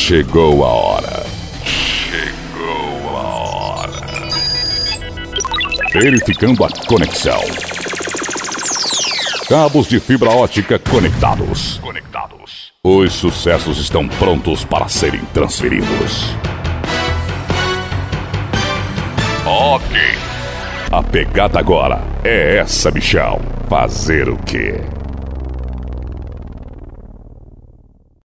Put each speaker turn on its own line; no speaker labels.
Chegou a hora. Verificando a conexão. Cabos de fibra ótica conectados. Os sucessos estão prontos para serem transferidos. Ok. A pegada agora é essa, bichão. Fazer o quê?